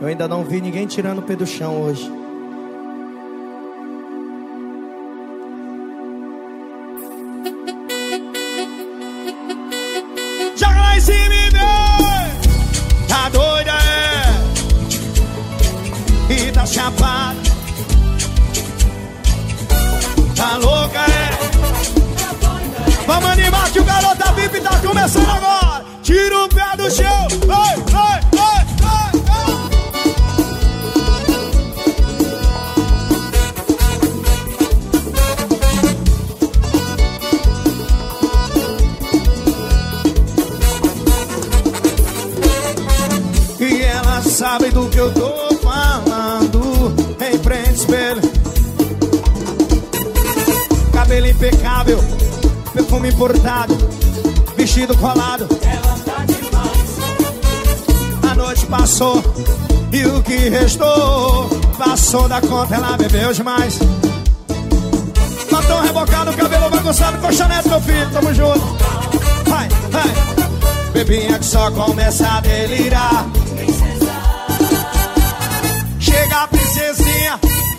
Eu ainda não vi ninguém tirando o pé do chão hoje. Joga lá em cima e vem. Tá doida, é? E tá chapada. Tá louca, é? Vamos animar que o Garota VIP tá começando agora. Tira o pé do chão. Vai, vai, vai, vai, vai. E ela sabe do que eu tô falando. Em frente ao espelho, cabelo impecável, perfume importado, vestido colado. Ela tá demais. A noite passou e o que restou passou da conta, ela bebeu demais. Batom rebocado, cabelo bagunçado, colchonete, meu filho, tamo junto. Vai, vai. Bebinha que só começa a delirar. Chega a princesinha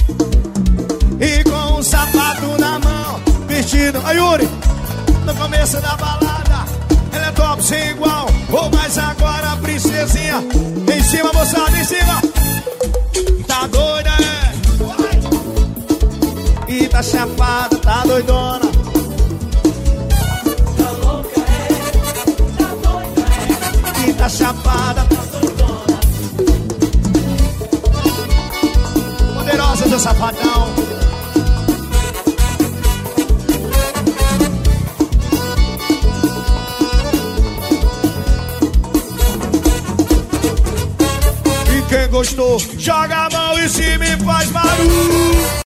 e com um sapato na mão, vestido, a Yuri, no começo da balada. Ela é top, sem igual. Oh, mas agora a princesinha em cima, moçada, em cima. Tá doida, é? E tá chapada, tá doidona. Tá louca, é? Tá doida, é? E tá chapada, Tá doidona. poderosa do safadão. E quem gostou, joga a mão em cima e faz barulho.